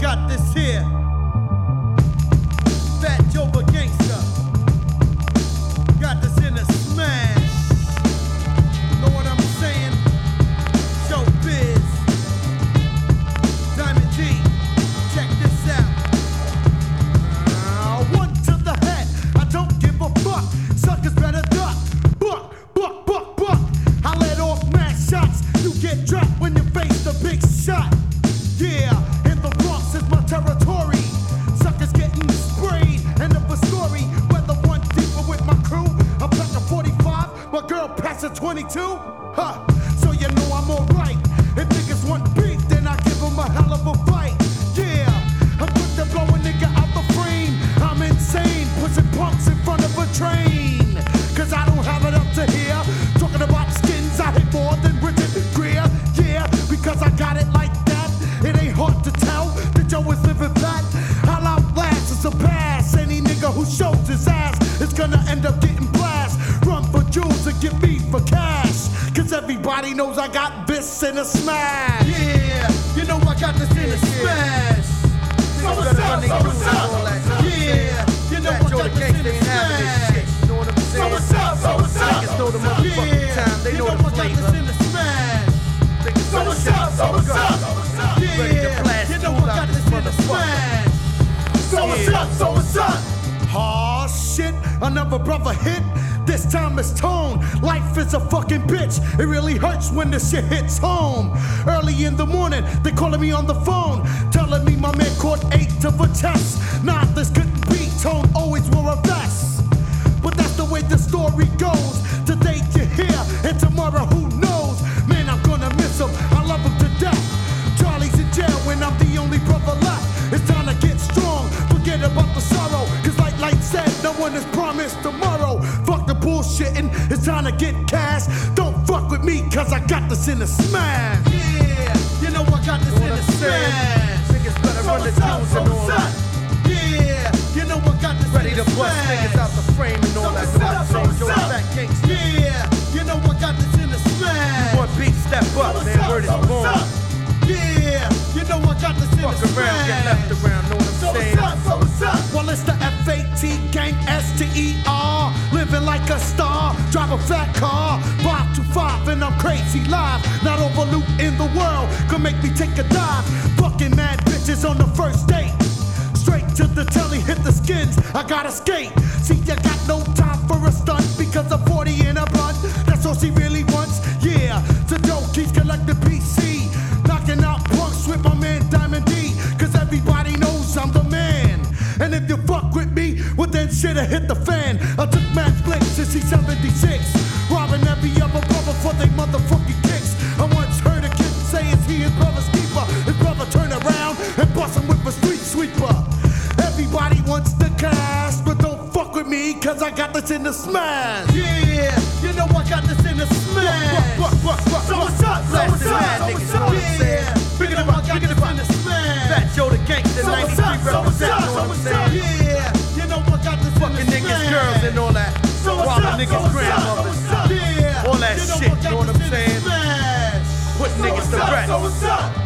got this here. Fat Joe the Gangsta. Got this in a smash. Know what I'm saying? Showbiz. Diamond G. Check this out. One to the head. I don't give a fuck. Suckers better duck. Buck. I let off mass shots. You get dropped when you face the big shot. Yeah, in the Bronx is my territory. Suckers getting sprayed, end of a story. Whether one deeper with my crew, I pack a 45, my girl pass a 22. Huh, so you know I'm alright. If niggas want beef, then I give them a hell of a fight. Yeah, I'm quick to blow a nigga out the frame. I'm insane, pushing punks in front of a train. Cause I don't have it up to here. Talking about skins, I hit more than Richard Greer. Yeah, because I got it like that. It ain't hard to tell that Joe is living flat. I'll outlast and surpass any nigga who shows his ass. It's gonna end up getting blast. Run for jewels and get me for cash. Cause everybody knows I got this in a smash. Yeah, you know I got this in a smash. So what's up? Yeah, you know I got this in a smash. So what's up? Yeah, Know the motherfucking time, they you know know the I got this flavor. in a smash. So what's up? Ready to blast you know you I got out this this in a motherfucker. smash. So what's up? Aw, shit, another brother hit. This time it's tone. Life is a fucking bitch. It really hurts when the shit hits home. Early in the morning, they calling me on the phone, telling me my man caught 8 of a test. Nah, this couldn't be. Tone always wore a vest. But that's the way the story goes. Today you're here, and tomorrow who knows? Man, I'm gonna miss him. I love him to death. Charlie's in jail when I'm the only brother left. It's time to get strong. Forget about the sorrow. Cause like Light said, no one is promised tomorrow. Fuck the bullshitting. It's time to get cash. Don't fuck with me, cause I got this in a smash. Yeah, you know I got this in a smash. Niggas better run the tunes and all that. Yeah, you know I got this Ready in to a bust smash. niggas out the frame and all that. Joe Fat Gangsta. Yeah, you know I got this in a smash. One beat, step up, man. Word is born. Yeah, you know I got this in a Fuck around, get left smash. around. Know what I'm saying? Well, it's the FAT gang STER. Living like a star, drive a fat car. 5 to 5 and I'm crazy live. Not overloot in the world could make me take a dive. Fucking mad bitches on the first date. Straight to the telly, hit the skins, I gotta skate. See, you got no time for a stunt because I'm 40 in a blunt. That's all she really wants, yeah. So Joe keeps collecting PC, knocking out punks with my man Diamond D. Cause everybody knows I'm the man. And if you fuck with me, well then shit'll hit the fan. I took mad flicks since he's 76, robbing every other brother for they motherfucking kicks. I once heard a kid say it's he his brother's keeper. His brother turned around and bust him with a street sweeper. Everybody wants the cash, but don't fuck with me, cause I got this in the smash. Yeah, you know I got this in the smash. So what's up? Blasting mad niggas, know what I'm saying? Bigger than I got this in the smash. Fat Joe the Gangsta, 93 represent, know what I'm saying? Yeah, you know I got this in the Fucking niggas, smash. girls and all that. Robbing niggas' grandmothers. Yeah, All that you know shit, I got know what this I'm in the saying? smash. Put niggas to rest.